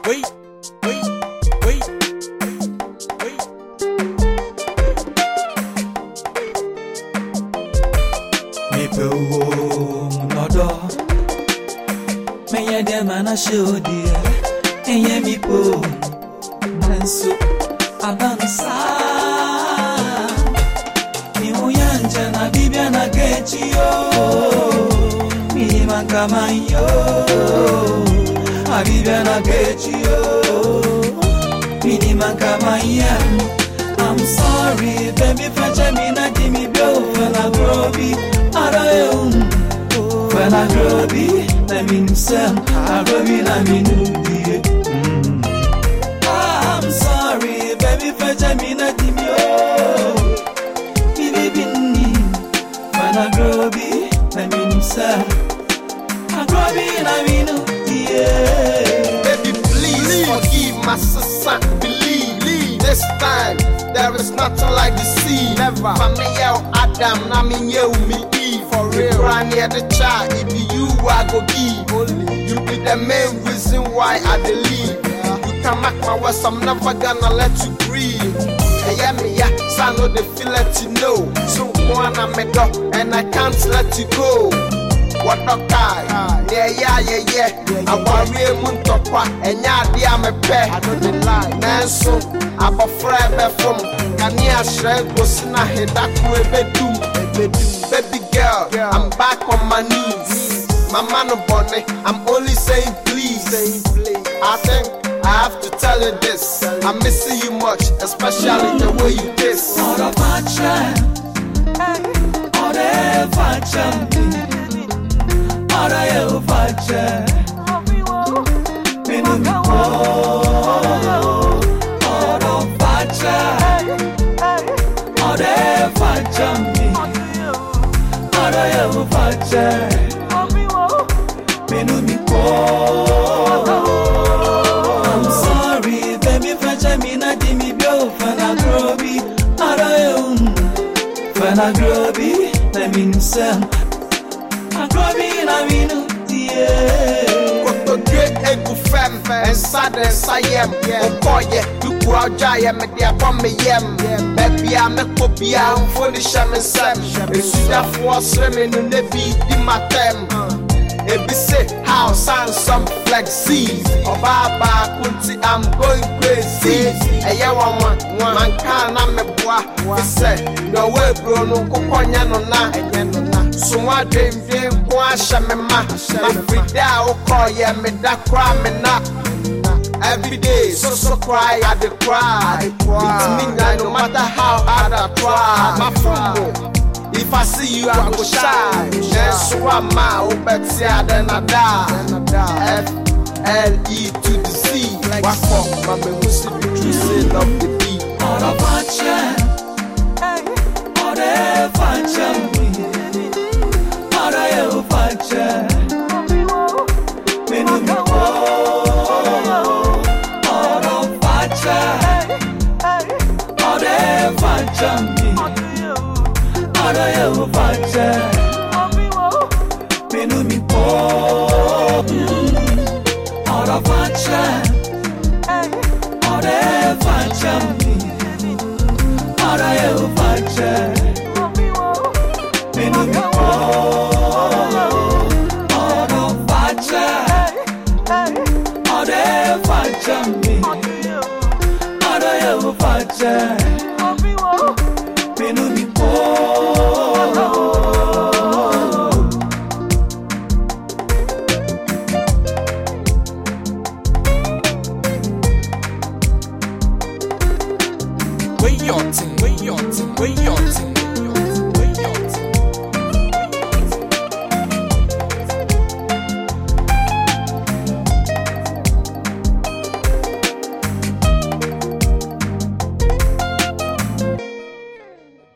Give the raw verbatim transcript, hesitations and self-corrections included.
wait, wait, wait, wait. Me pe wo nodo, me ye de mana show dear, enye mi po, nanso abansa. Mi uyanja na bibia na gechi yo, mi mankama yo. Abibia na gechi yo, mini mankama yam. I'm sorry, baby, French me na Jimmy Bill, fella groby, arayo, fella groby, na minu sem, agrobi na minu die. I'm sorry, baby, French me na Jimmy yo, mi baby ni, fella groby, na minu sem, agrobi na minu die. Baby, please forgive my sister, believe, believe. This time. There is nothing like the sea. Never. Family Adam, na me you me Eve. For real. Run near the child, it be you I go give. Only you be the main reason why I believe. Yeah. You can make my words, I'm never gonna let you breathe. Hey, yeah, me, yeah, so I know the feel let you know. So wanna make up, and I can't let you go. What the guy? Yeah, yeah, yeah, yeah. I want real muntopa, and yeah, dear me pay. I know the lie. Nanso, I'm a friend from Kania Shrek, was in a head that could be baby girl, I'm back on my knees. My man of bonnet, I'm only saying please. I think I have to tell you this. I'm missing you much, especially the way you kiss. All of my child, all the fashion. Ara eu fache, minu mi po. Oro fache, ore fache mi. Ara eu fache, minu mi po. I'm sorry, baby, fache mi na di mi bio fana grobi. Ara eu fana grobi, na minu sem. Agrobi na minu die. Koto great egu fem, and sad and sayem. Okoye, you go out jaya me dia bomb me yem. Baby I me kopia, I'm fully shaman sem. It's that for swimming in the beat in my tem. Ebi say house and some flexi. Obaba kunti, I'm going crazy. Eye one one, man kana me boa. We say no way bro no kukonya no na. So I dream dream kwasha me ma. My free da o call yeah me da cry me na. Every day so so cry I dey cry. It's me now no matter how hard I try. My football. If I see you I go shy. Then so am I o better than I die. F L E to the C. What for my me who see the true say love the beat. All of my child, all the fashion. Ara eu fache, minu mi po. Oro fache, ore fache mi. Ara eu fache, minu mi po. Oro fache, ore fache mi. Ara eu fache, minu mi po. Ara eu fache, minu mi po. Way your ting, way your ting, way your ting.